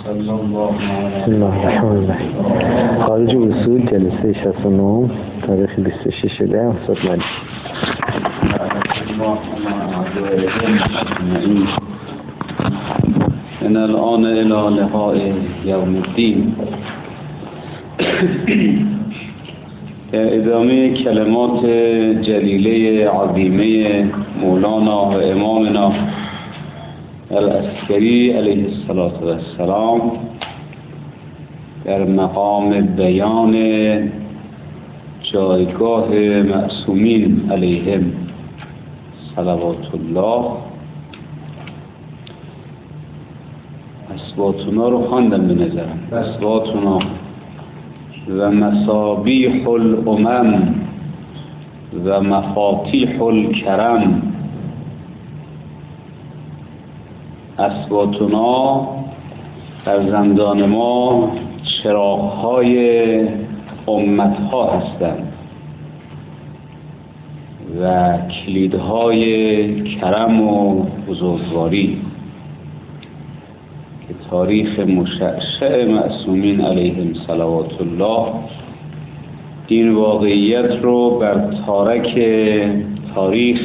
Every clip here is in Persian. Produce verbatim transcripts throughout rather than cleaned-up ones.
بسم الله الرحمن الرحیم. خارج اصول جلسه شصت و نه تاریخ بیست و شش ده صد ملی. من الان الى لقاء یوم الدین. در ادامه کلمات جلیله عظیمه مولانا و امامنا العسکری علیه السلام در مقام بیان جایگاه معصومین علیهم صلوات الله اسباتونا رو خواندم به نظرم. اسباتونا و مصابیح الامم و مفاتیح الکرم. اسباتونا فرزندان ما چراغ‌های امت‌ها هستند و کلیدهای کرم و بزرگواری که تاریخ مشعشع معصومین علیهم صلوات الله این واقعیت رو بر تارک تاریخ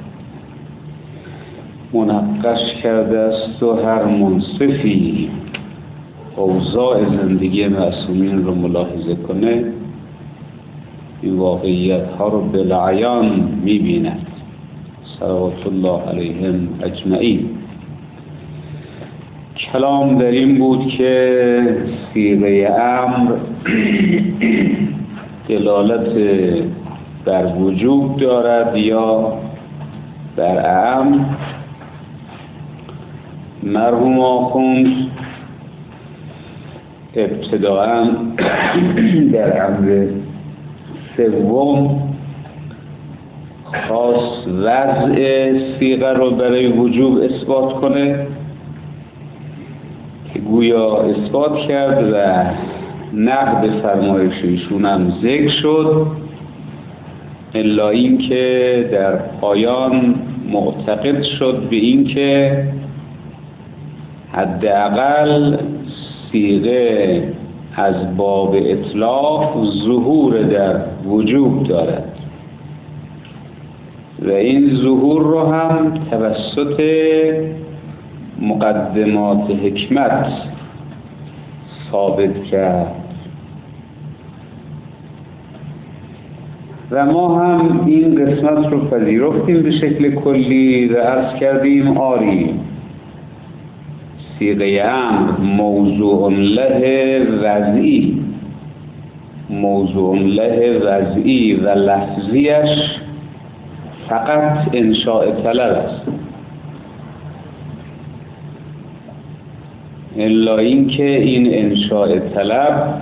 منقش کرده است و هر منصفی اوضاع زندگی معصومین رو ملاحظه کنه این واقعیت ها رو بالعیان میبیند صلوات الله علیهم اجمعین. کلام در این بود که صیغه امر دلالت بر وجوب دارد یا بر امر. مرحوم آخوند ابتداءً در امر سوم خواست وضع صیغه رو برای وجوب اثبات کنه که گویا اثبات کرد و نقد فرمایش ایشون هم ذکر شد، الا این که در پایان معتقد شد به این که حداقل صیغه از باب اطلاق ظهور در وجوب دارد و این ظهور رو هم توسط مقدمات حکمت ثابت کرد و ما هم این قسمت رو پذیرفتیم به شکل کلی و عرض کردیم آری صیغه امر موضوع له وضعی موضوع له وضعی و لفظیش فقط انشاء طلب است، الا این که این انشاء طلب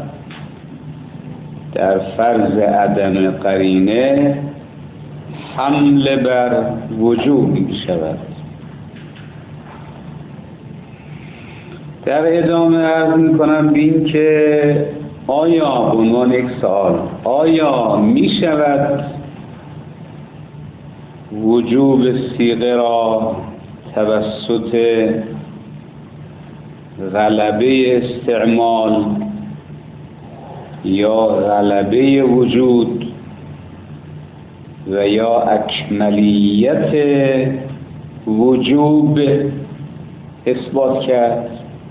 در فرض عدم قرینه حمل بر وجوب می شود. در ادامه عرض می کنم بین که آیا عنوان یک سوال آیا می شود وجوب صیغه را توسط غلبه استعمال یا غلبه وجود و یا اکملیت وجوب اثبات کرد؟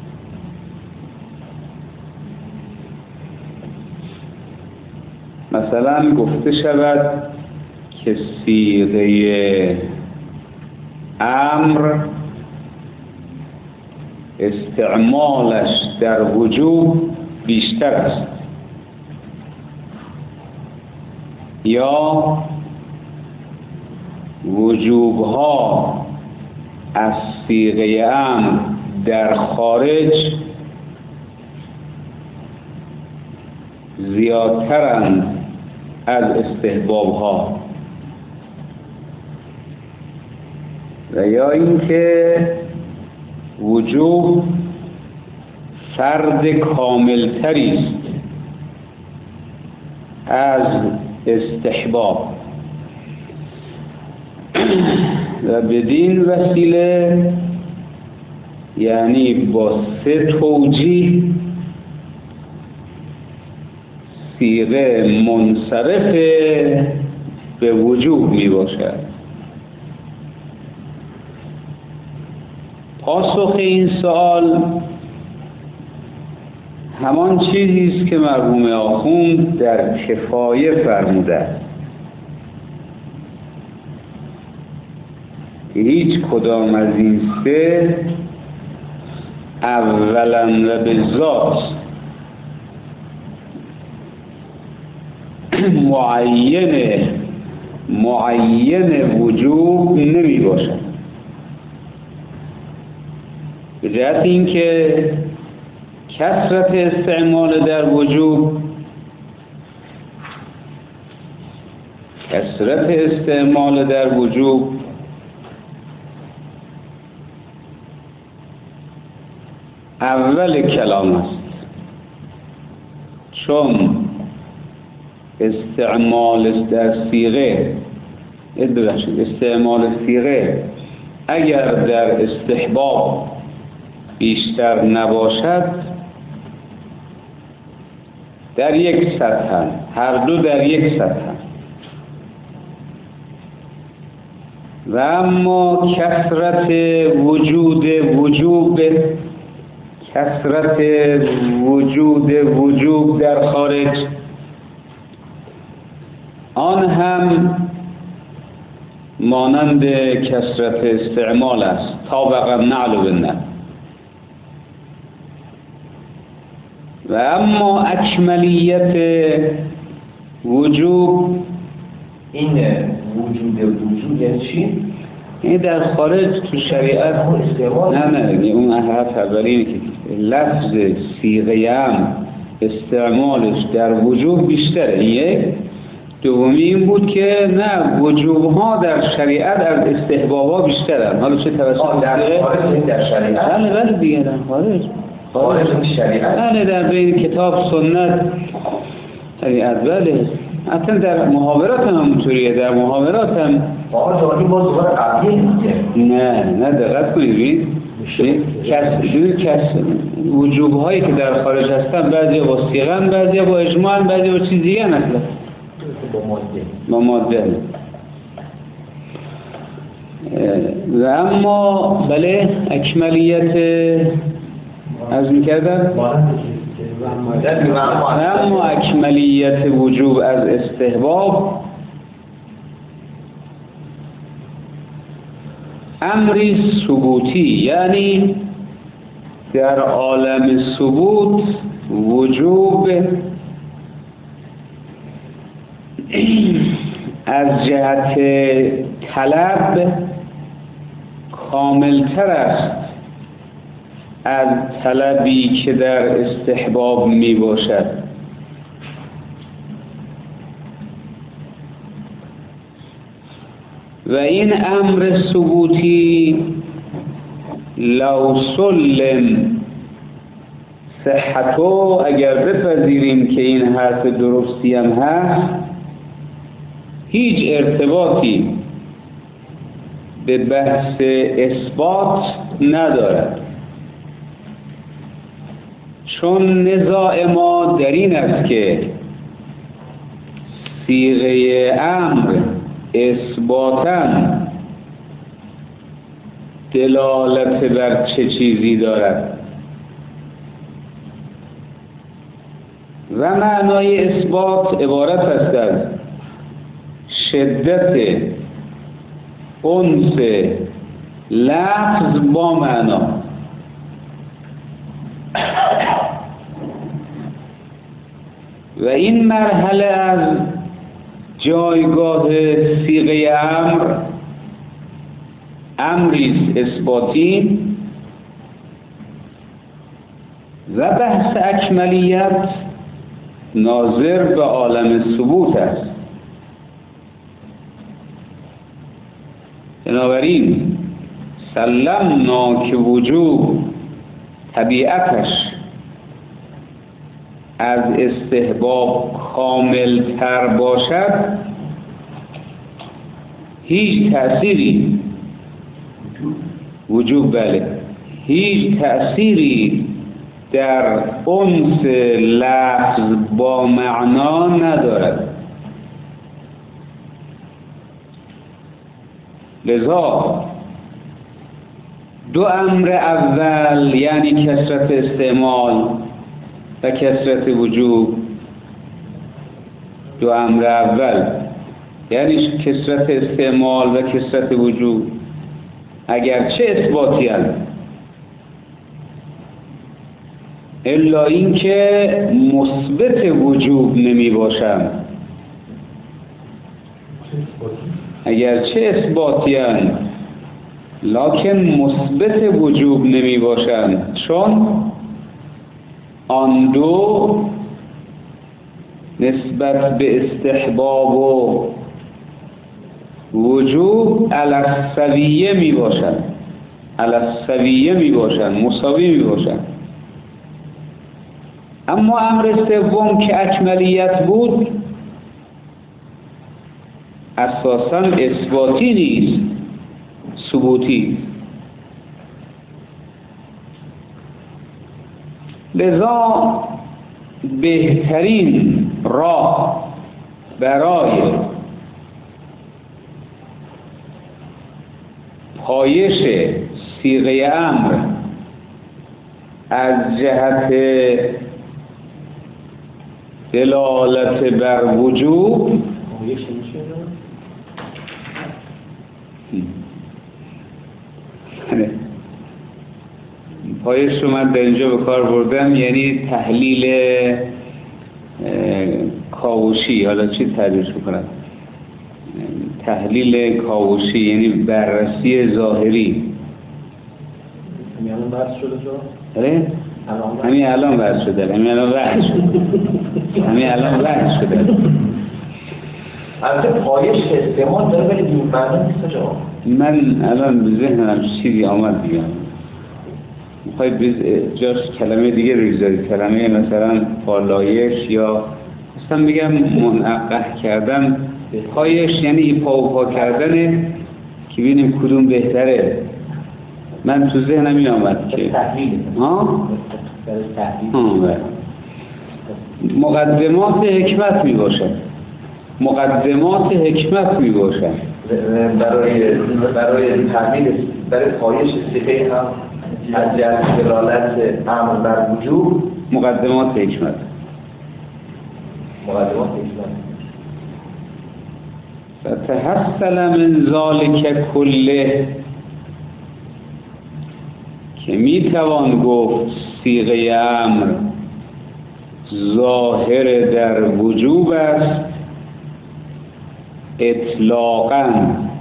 مثلا گفته شود که صیغه امر استعمالش در وجوب بیشتر است یا وجوبها از صیغه امر در خارج زیادترند از استحبابها و یا اینکه وجوب فرد کاملتری است از استحباب و بدین وسیله یعنی با سه توجیه صیغه منصرف به وجوب می باشد. پاسخ این سوال همان چیزی است که مرحوم آخوند در کفایه فرموده است. هیچ کدام از این سه اولا و به ذات معین معین وجوب نمی باشد، به جهت اینکه کثرت استعمال در وجوب کثرت استعمال در وجوب اول کلام است، چون استعمال در صیغه استعمال صیغه اگر در استحباب بیشتر نباشد در یک سطح، هر دو در یک سطح، و اما کثرت وجود وجوب کثرت وجود وجوب در خارج آن هم مانند کثرت استعمال است، طابقا نعل و بالنعل. و اما اکملیت وجوب، این وجود وجود یعنی چی؟ این در خارج تو شریعت نه نه اون حرف اولی که لفظ صیغه هم استعمالش در وجوب بیشتره. یک دومی این بود که نه، وجوب ها در شریعت از استحباب ها بیشترن. حالا چه توسط در خارج در شریعت؟ بله بله دیگه در خارج خارج شریعت بله در بین کتاب سنت شریعت بله. اصلا در محاورات هم همونطوریه، در محاورات هم آقا جانی باز دوباره قبلیه میگه. نه نه دقت کنید ببین کس دو کس وجوب هایی که در خارج هستن بعضی با صیغه، بعضی با اجماع، بعضی با چیز دیگه اصلا با ماده با ماده. و اما بله اکملیت از میکردن و اما اکملیت وجوب از استحباب امری ثبوتی، یعنی در عالم ثبوت وجوب از جهت طلب کاملتر است از طلبی که در استحباب می باشد. و این امر ثبوتی لو سلم صحتو، اگر بپذیریم که این حرف درستی هم هست، هیچ ارتباطی به بحث اثبات ندارد، چون نزاع ما در این است که صیغه امر اثباتاً دلالت بر چه چیزی دارد و معنای اثبات عبارت است از شدت انس لفظ با معنا. و این مرحله از جایگاه صیغه امر امری اثباتی و بحث اکملیت ناظر به عالم ثبوت است. بنابراین سلمنا که وجوب طبیعتش از استحباب کامل تر باشد، هیچ تأثیری وجوب بله هیچ تأثیری در انس لفظ با معنا ندارد. لذا دو امر اول یعنی کثرت استعمال و کثرت وجوب، دو امر اول یعنی کثرت استعمال و کثرت وجوب اگرچه اثباتی هستند، الا اینکه مثبت وجوب نمی باشند. اگرچه اثباتی هستند لکن مثبت وجوب نمی باشند، چون آن دو نسبت به استحباب و وجوب علی السویه می باشند، علی السویه می باشند، مساوی می باشند. اما امر سوم که اکملیت بود اساساً اثباتی نیست، ثبوتی. لذا بهترین راه برای پایش صیغه امر از جهت دلالت بر وجوب پایش رو من در اینجا به کار بردم، یعنی تحلیل کاوشی. حالا چی تعبیرش میکنم؟ تحلیل کاوشی یعنی بررسی ظاهری. همین الان بحث شده جو؟ آره؟ همین الان بحث شده، همین الان بحث شده، همین الان بحث شده. البته پایش استعمال داره ولی دور معنی نیست جو. من الان به ذهنم چیزی آمد دیگه. میخواید جاش کلمه دیگه بگذارید، کلمه مثلا پالایش یا مثلا بگم منعقه کردن. پایش یعنی ایپا و پا کردنه که ببینیم کدوم بهتره. من تو ذهنم این آمد که تحلیل ها ها مقدمات حکمت می باشد، مقدمات حکمت می باشد. برای برای تحلیل برای پایش صیغه هم از جهت دلالت امر بر وجوب مقدمات حکمت، مقدمات حکمت. فتحصل من ذلك کله، که می توان گفت صیغه امر ظاهر در وجوب است اطلاقاً.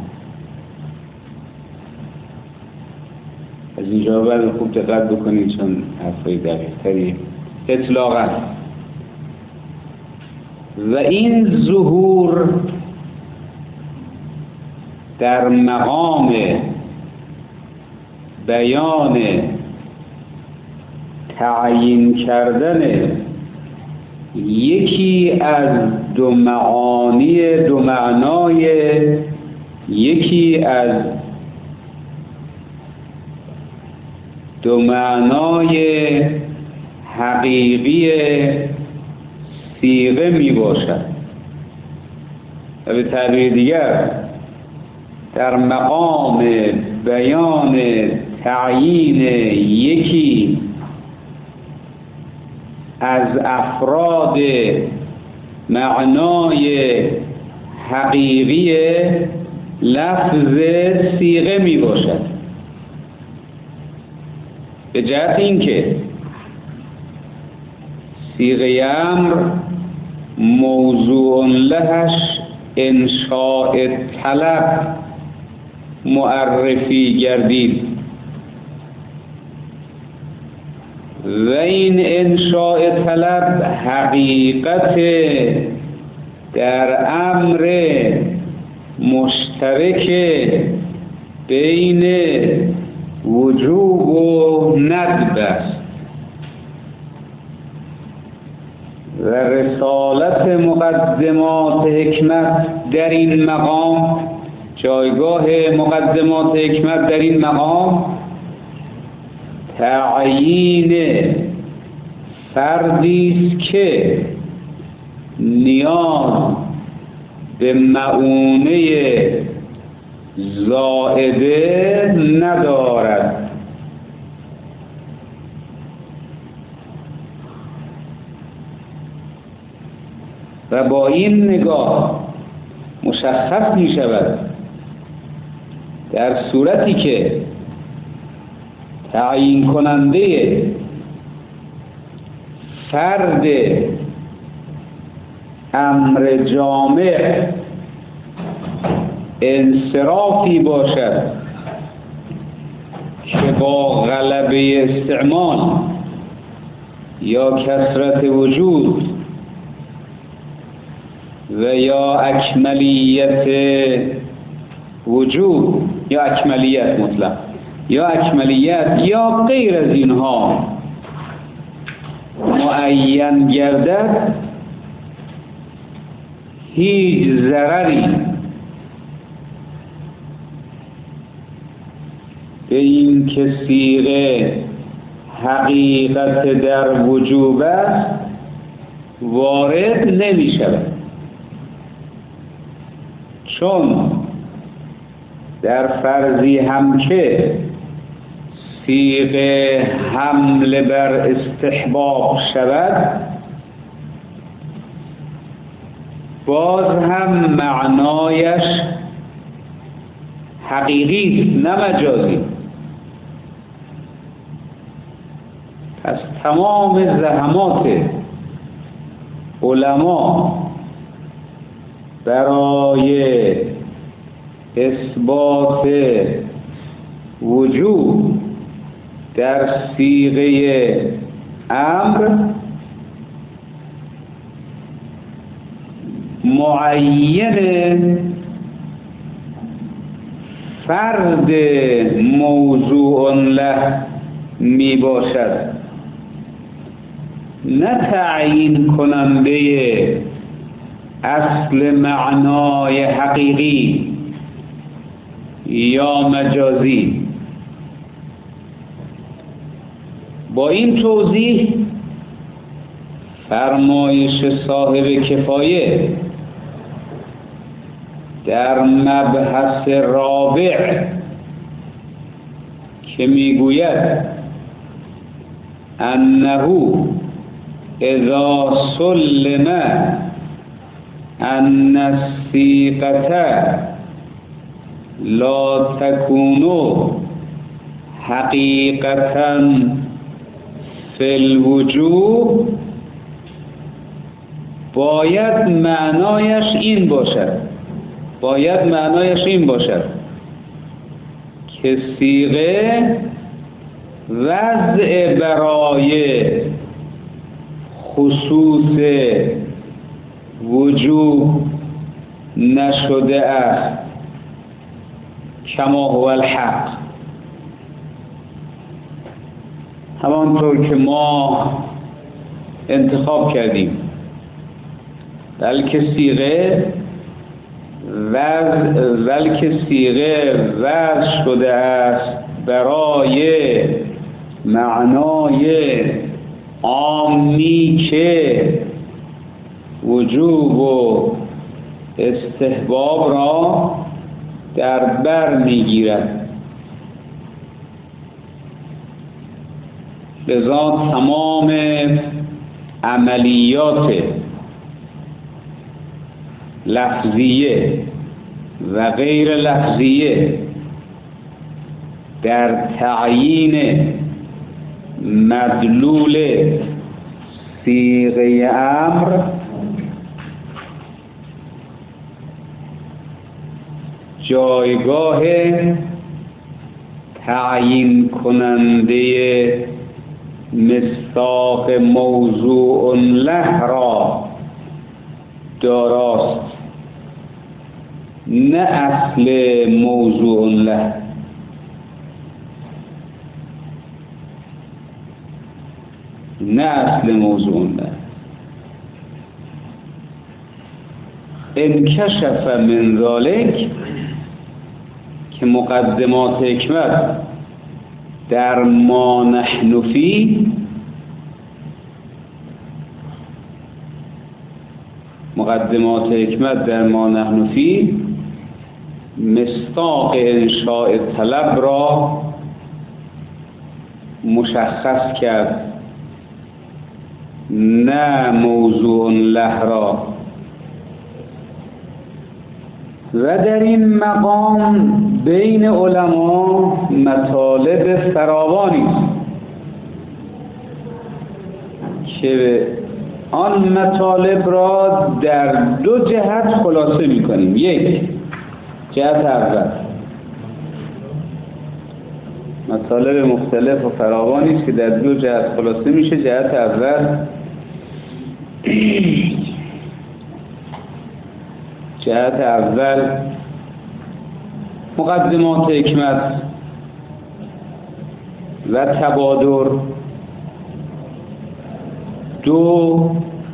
از اینجا باید خوب دقت بکنید چون حرفای دقیق تری. اطلاقاً. و این ظهور در مقام بیان تعیین کردن یکی از دو معانی دو معنای یکی از دو معنای حقیقی صیغه می باشد. و به تعبیر دیگر در مقام بیان تعیین یکی از افراد معنای حقیقی لفظ صیغه می باشد، به جهت اینکه صیغه امر موضوع لهش انشاء طلب معرفی گردید و این انشاء طلب حقیقت در امر مشترک بین وجوب و ندب است و رسالت مقدمات حکمت در این مقام، جایگاه مقدمات حکمت در این مقام تعیین فردی است که نیاز به معونه زائده ندارد. و با این نگاه مشخص می شود در صورتی که تعیین کننده فرد امر جامع انصرافی باشد که با غلبه استعمال یا کثرت وجود و یا اکملیت وجود یا اکملیت مطلق یا اکملیت یا غیر از اینها معین گردد، هیچ ضرری به این که صیغه حقیقت در وجوب است وارد نمی شود، چون در فرضی هم که صیغه حمل بر استحباب شود باز هم معنایش حقیقی است نه مجازی. پس تمام زحمات علما برای اثبات وجود در صیغه امر معین فرد موضوع له می باشد، نه تعیین کننده اصل معنای حقیقی یا مجازی. با این توضیح فرمایش صاحب کفایه در مبحث رابع که میگوید انه اذا سلم ان الصیغة لا تكون حقیقتا فی الوجوب، باید معنایش این باشد باید معنایش این باشد که صیغه وضع برای خصوص وجوب نشده است، کما هو الحق، همانطور که ما انتخاب کردیم، بلکه صیغه وضع بلکه صیغه وضع شده است برای معنای عامی که وجوب و استحباب را در بر میگیرد. لذا تمام عملیات لفظیه و غیر لفظیه در تعیین مدلول صیغه امر جایگاه تعیین کننده مصداق موضوع له را داراست، نه اصل موضوع له. نه اصل موضوع له. انکشف من ذلک که مقدمات حکمت در ما نحن فی مقدمات حکمت در ما نحن فی مصداق انشاء طلب را مشخص کرد، نه موضوع له را. و در این مقام بین علما مطالب فراوانی است که آن مطالب را در دو جهت خلاصه می کنیم. یک، جهت اول مطالب مختلف و فراوانی است که در دو جهت خلاصه میشه. جهت اول جهت اول مقدمات حکمت و تبادر دو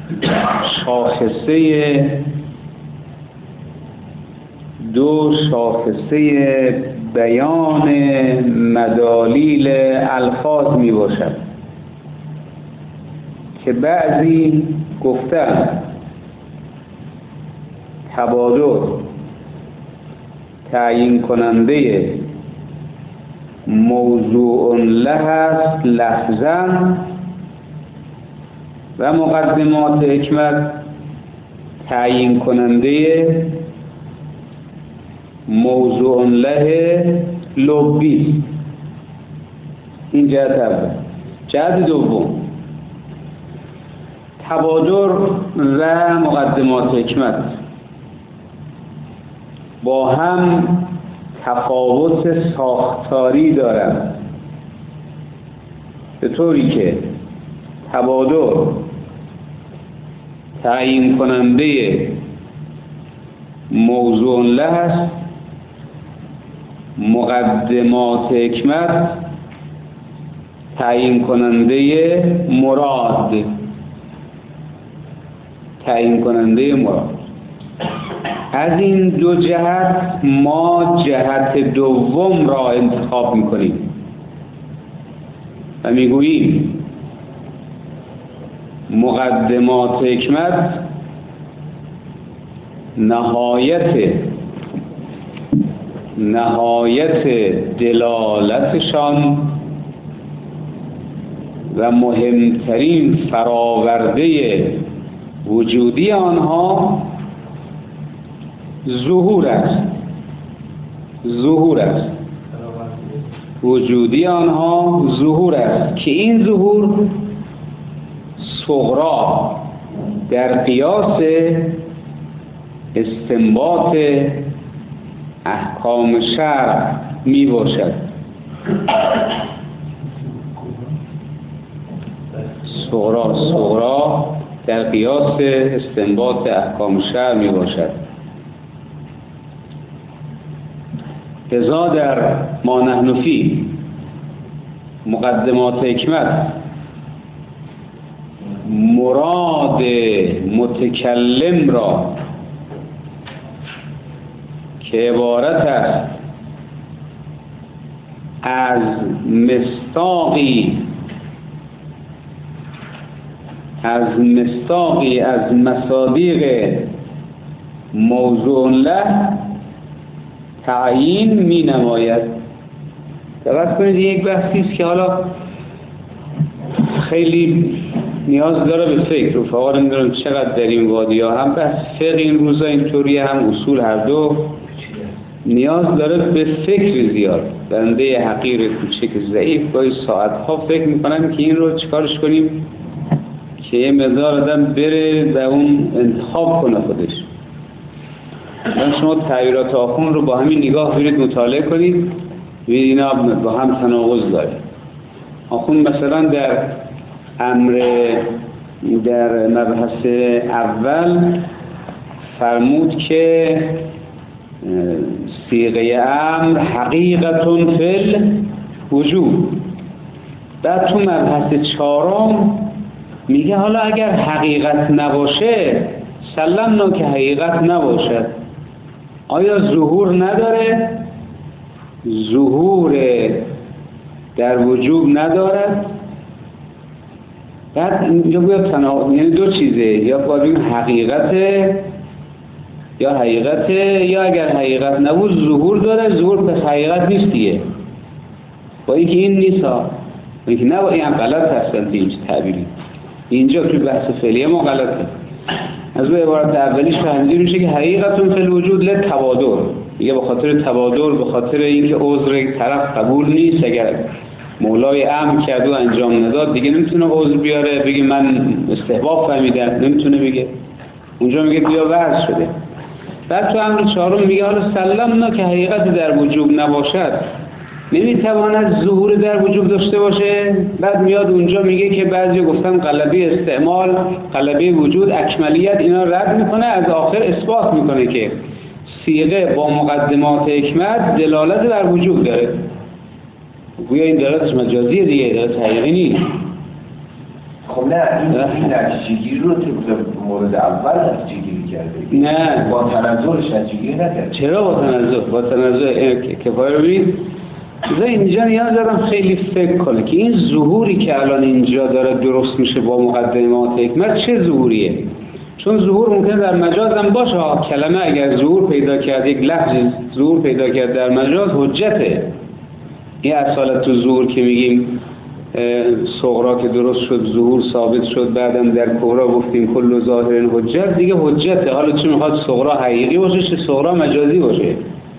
شاخصه دو شاخصه بیان مدالیل الفاظ می باشد که بعضی گفتن تبادر تعیین کننده موضوع له است لفظاً و مقدمات حکمت تعیین کننده موضوع له لبی. این جهت اول. جهت دوم تبادر و مقدمات حکمت با هم تفاوت ساختاری دارند، به طوری که تبادر تعیین کننده موضوع له است، مقدمات حکمت تعیین کننده مراد تعیین کننده مراد. از این دو جهت ما جهت دوم را انتخاب می‌کنیم و می‌گوییم مقدمات حکمت نهایت نهایت دلالتشان و مهمترین فراورده وجودی آنها ظهور است ظهور است وجودی آنها ظهور است که این ظهور صغرا در قیاس استنباط احکام شرع می باشد. صغرا صغرا در قیاس استنباط احکام شرع می باشد. لذا در ما نحن فی مقدمات حکمت مراد متکلم را که عبارت است از مصداقی از مصداقی از مصادیق موضوع له تعیین می نماید. توجه کنید یک بحثی است که حالا خیلی نیاز داره به فکر. رفقا نمیدونم چقدر در این وادی ها هم بحث فقه این روزا اینطوریه، هم اصول، هر دو نیاز داره به فکر زیاد. بنده حقیر کوچک ضعیف باید ساعت ها فکر میکنم که این رو چیکارش کنیم که یه مقدار آدم بره و اون انتخاب کنه خودش. من شما تعبیرات آخوند رو با همین نگاه برید مطالعه کنید، ببینید اینا با هم تناقض داره. آخوند مثلا در امر در مبحث اول فرمود که صیغه امر حقیقتون فی الوجود. بعد تو مبحث چهارم میگه حالا اگر حقیقت نباشه سلمنا که حقیقت نباشد. آیا ظهور نداره؟ ظهور در وجوب ندارد. بعد اینجا باید تناقض، یعنی دو چیزه، یا باید حقیقته یا حقیقته، یا اگر حقیقت نبود ظهور داره، ظهور پس حقیقت نیست دیگه. با اینکه این نیست ها، با اینکه نه، با این غلط هستن این تعبیری. اینجا توی بحث فعلیه ما غلطه. از اون عبارت اولیش فهمیده میشه که حقیقتون فی الوجود للتبادر، دیگه به خاطر تبادر، به خاطر اینکه عذر طرف قبول نیست، اگر مولای امر کرد و انجام نداد دیگه نمیتونه عذر بیاره بگه من استحباب فهمیدم، نمیتونه بگه. اونجا میگه بیا وضع شده. بعد تو امر چهارم میگه حالا سلمنا که حقیقت در وجوب نباشد نمیتواند ظهور در وجوب داشته باشه. بعد میاد اونجا میگه که بعضی گفتن غلبه استعمال، غلبه وجود، اکمالیت، اینا رد میکنه، از آخر اثبات میکنه که صیغه با مقدمات حکمت دلالت بر وجوب داره. گویا این دلالتش مجازیه دیگه، دلالت حقیقی نیست. خب نه، این نتیجه‌گیری رو طبق مورد اول نتیجه‌گیری کرده. نه، با تنظرش نتیجه‌گیری نکرد. چرا با تنظر؟ با تنظر کفایه رو ببین. اینجا نیاز دارم خیلی فکر کنه که این ظهوری که الان اینجا داره درست میشه با مقدمات حکمت چه ظهوریه؟ چون ظهور ممکنه در مجاز هم باشه. کلمه اگر ظهور پیدا کرد، یک لفظ ظهور پیدا کرد در مجاز، حجته. این اصالت تو ظهور که میگیم صغرا که درست شد ظهور ثابت شد، بعدم در کبرا گفتیم کل ظاهر حجت، دیگه حجته. حالا چه میخواد صغرا حقیقی باشه چه صغرا مجازی باشه.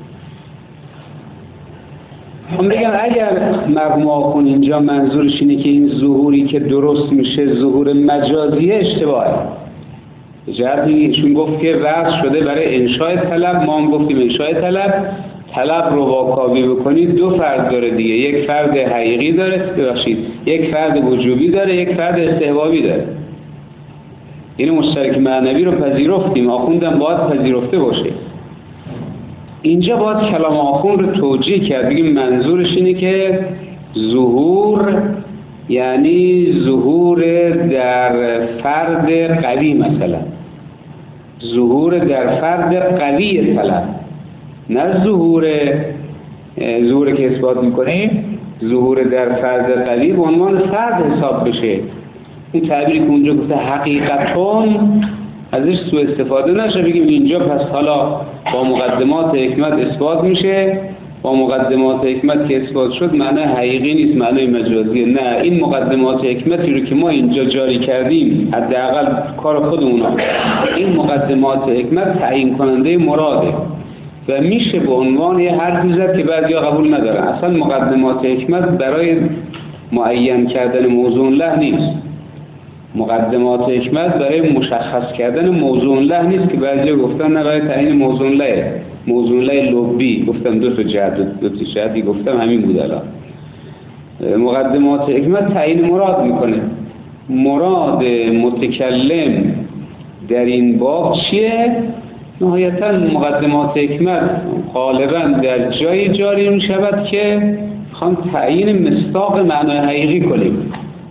هم بگم اگر مقموع کن اینجا منظورش اینه که این ظهوری که درست میشه ظهور مجازیه، اشتباهه. جهتی ایشون گفت که وضع شده برای انشاء طلب، ما هم گفتیم انشاء طلب، طلب رو واکاوی بکنید دو فرد داره دیگه، یک فرد حقیقی داره، ببخشید یک فرد وجوبی داره، یک فرد استحبابی داره. این مشترک معنوی رو پذیرفتیم، آخوندم باید پذیرفته باشه. اینجا باید کلام آخوند رو توجیه کرد، بگیم منظورش اینه که ظهور یعنی ظهور در فرد قوی، مثلا ظهور در فرد قوی طلب، نه ظهور ظهور که اثبات میکنیم، ظهور در فرد قوی به عنوان فرد حساب بشه. این تعبیری که اونجا گفته حقیقتون، ازش سوء استفاده نشه، بگیم اینجا پس حالا با مقدمات حکمت اثبات میشه، با مقدمات حکمت که اثبات شد معنی حقیقی نیست، معنی مجازیه. نه، این مقدمات حکمتی رو که ما اینجا جاری کردیم، حداقل کار خودمون، این مقدمات حکمت تعیین کننده مراده و میشه به عنوان یه حرفی زد که بعضیا قبول ندارن. اصلا مقدمات حکمت برای معین کردن موضوع له نیست. مقدمات حکمت برای مشخص کردن موضوع له نیست که بعضیا گفتن نه برای تعیین موضوع له. موضوع له لبی گفتم دو تا جهت، دو تا جهتی گفتم همین بود. الان مقدمات حکمت تعیین مراد میکنه. مراد متکلم در این باب چیه؟ نهایتا مقدمات حکمت غالبا در جایی جاری می شود که خوان تعیین مصداق معنای حقیقی کنیم،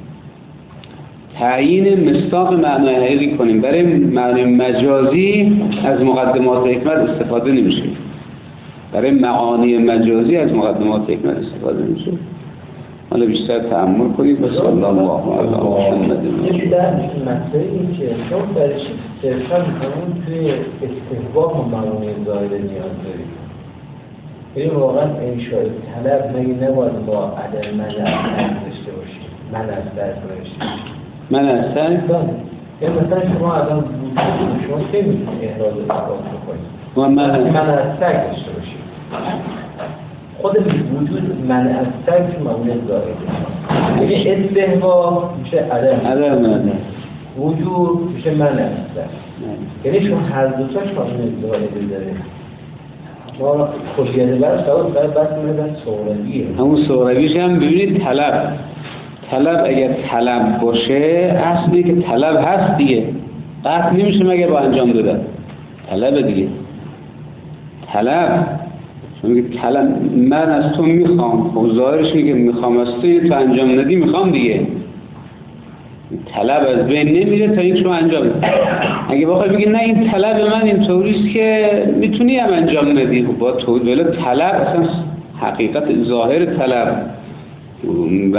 تعیین مصداق معنای حقیقی کنیم. برای معنی مجازی از مقدمات حکمت استفاده نمیشه، برای معانی مجازی از مقدمات حکمت استفاده نمیشه. حالا بیشتر تأمل کنید. و صلی الله علی محمد. یه در مسئله این که شما برای صرفا میکنون توی استحباب هم معانی ظاهر نیاز دارید. این واقعا انشاء طلب مگه نباید با عدم منع داشته باشید، من از درد باشید، من از درد؟ یعنی مثلا شما الان وجود شما چه میتونید احراز اثبات بکنید و من من از درد داشته باشید. خود وجود من از درد معانی ظاهر یعنی استحباب میشه عدم، عدم منع، وجود میشه من از درد. یعنی شما هر دوتاش معانی ظاهر داره. ما خوشیت برش دارد باید بس میدن صغرویه. همون صغرویش هم ببینید طلب. طلب اگر طلب باشه اصلی که طلب هست دیگه، قطع نمیشه مگه با انجام دادن. طلب دیگه، طلب شما میگه طلب من از تو میخوام، خب ظاهرش میگه میخوام از تو، تو انجام ندی میخوام دیگه. طلب از بین نمیره تا این شما انجام بدی. اگه بخوای بگی نه این طلب من این طوریست که میتونی هم انجام ندی، خب با تو ولی طلب اصلا حقیقت ظاهر طلب و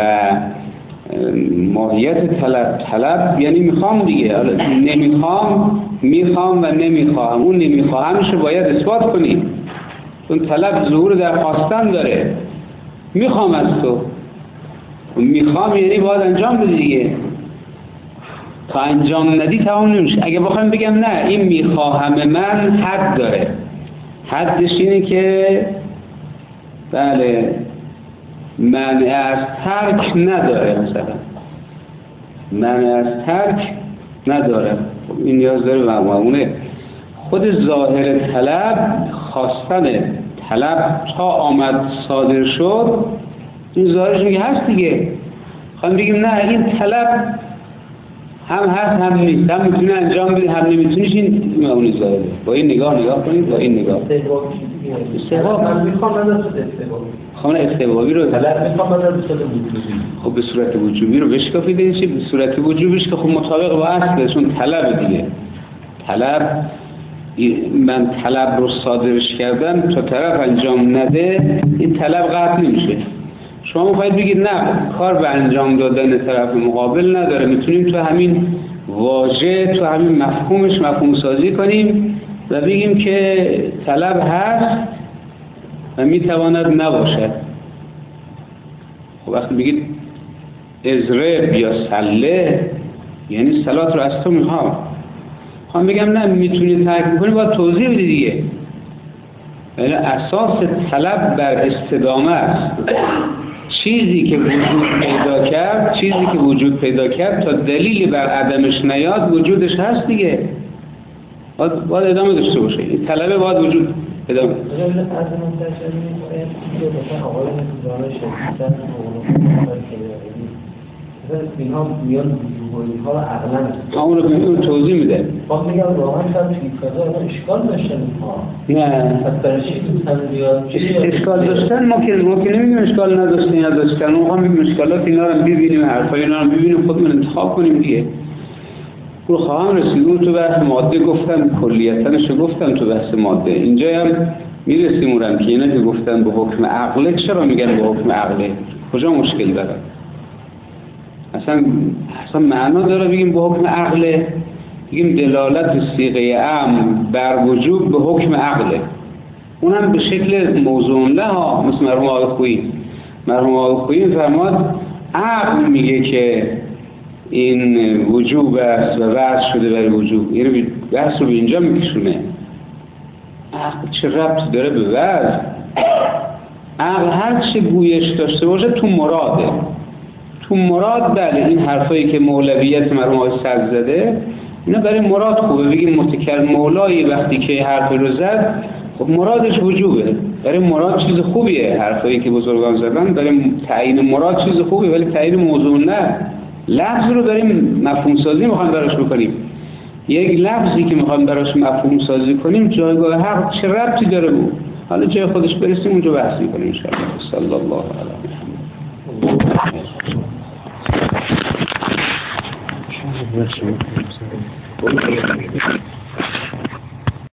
ماهیت طلب طلب یعنی میخوام دیگه، نمیخوام میخوام و نمیخوام. اون نمیخواهمش رو باید اثبات کنی، اون طلب ظهور در خواستن داره. میخوام از تو، میخوام یعنی باید انجام بدی دیگه، تا انجام ندی تمام نمیشه. اگه بخوام بگم نه این میخواهم من حد داره، حدش اینه که بله معنی از ترک نداره، مثلا معنی از ترک نداره. این نیاز داره به معمونه. خود ظاهر طلب، خواستن طلب تا آمد صادر شد، این ظاهرش میگه هست دیگه. خواهیم بگیم نه این طلب هم هست هم نیست، هم میتونه انجام بده هم نمیتونیش، این معمولی ظاهره. با این نگاه نگاه کنید، با این نگاه استحباب من میخوام من صورت استحبابی خواهن استحبابی رو طلب میخوام من صورت وجوبی. خب به صورت وجوبی رو بشکافید. این چی؟ به صورت وجوبیش که خب مطابق با اصله، چون طلب دیگه. طلب من طلب رو صادرش کردم تا طرف انجام نده، این طلب قطع نمیشه. شما باید بگید نه کار به انجام دادن طرف مقابل نداره، میتونیم تو همین واژه تو همین مفهومش مفهوم سازی کنیم و بگیم که طلب هست و میتواند نباشد. خب وقتی بگید اضرب یا سله یعنی صلات رو از تو میخوام. خواهم بگم نه میتونی ترک میکنی، باید توضیح بدی دیگه. یعنی اساس طلب بر استدامه است. چیزی که وجود پیدا کرد چیزی که وجود پیدا کرد تا دلیلی بر عدمش نیاد وجودش هست دیگه، باید, باید ادامه داشته باشه. این طلبه باید وجود ادامه اینها میان وجوبی ها رو عقلا اون رو اون توضیح میده. خب میگم واقعا هم فیلسوفا اشکال داشتن ها. نه پس برای چی دوستان بیاد اشکال داشتن؟ ما که ما که نمیگیم اشکال نداشتن یا داشتن، ما هم میگیم اشکالات اینا رو ببینیم، حرفای اینا رو ببینیم، خودمون انتخاب کنیم دیگه. رو خواهم رسیدم تو بحث ماده، گفتم کلیتاًش گفتم تو بحث ماده. اینجا هم میرسیم اونم که اینا که گفتن به حکم عقله، چرا میگن به حکم عقله؟ کجا مشکل داره؟ اصلا اصلا معنا داره بگیم به حکم عقله؟ بگیم دلالت صیغه امر بر وجوب به حکم عقله، اونم به شکل موضوع له ها، مثل مرحوم آقای خویی. مرحوم آقای خویی فرماد عقل میگه که این وجوب است و وضع شده برای وجوب. یعنی بحث رو به اینجا میکشونه. عقل چه ربطی داره به وضع؟ عقل هر چه گویش داشته باشه تو مراده. تو مراد بله این حرفایی که مولویت مرحوم آقای صدر زده اینا برای مراد خوبه. بگیم متکل مولایی وقتی که حرف رو زد، خب مرادش وجوبه، برای مراد چیز خوبیه. حرفایی که بزرگان زدن برای تعیین مراد چیز خوبه، ولی تعیین موضوع نه. لفظ رو داریم مفهوم سازی میخوایم براش بکنیم. یک لفظی که میخوایم براش مفهوم سازی کنیم جایگاه حق چه ربطی داره بود؟ حالا جای خودش برسیم اونجا بحث میکنیم ان شاء الله. صلی الله علیه و